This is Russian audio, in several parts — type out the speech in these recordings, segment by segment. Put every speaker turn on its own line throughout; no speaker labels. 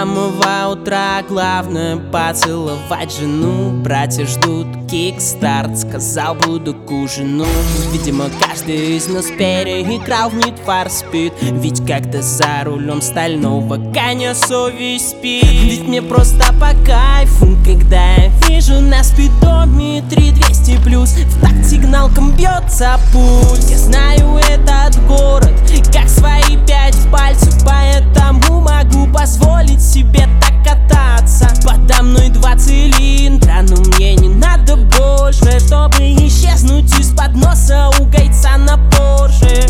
самого утра главное поцеловать жену. Братья ждут кикстарт, сказал, буду к ужину. Видимо, каждый из нас переиграл в Need for Speed. Ведь когда за рулем стального коня совесть спит. Ведь мне просто по кайфу, когда я вижу на спидометре 200+. В такт сигналком бьется пульс. Я знаю этот город как свои 5 пальцев, поэтому могу позволить себе так кататься. Подо мной 2 цилиндра, но мне не надо больше, чтобы исчезнуть из-под носа у гайца на Порше.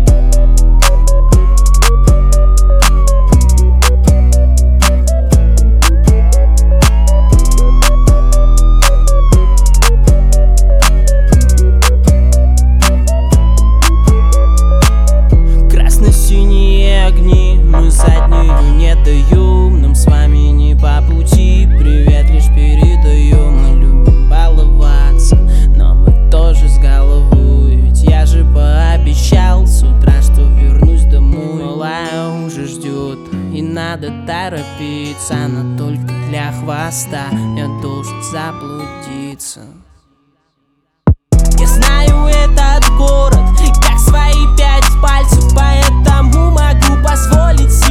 Красно-синие огни, мы заднюю не даем. Нам с вами не по пути, привет лишь передаем. Мы любим баловаться, но мы тоже с головой. Ведь я же пообещал с утра, что вернусь домой. Малая уже ждет, и надо торопиться. Она только для хвоста, я должен заблудиться. Я знаю этот город как свои 5 пальцев, поэтому могу позволить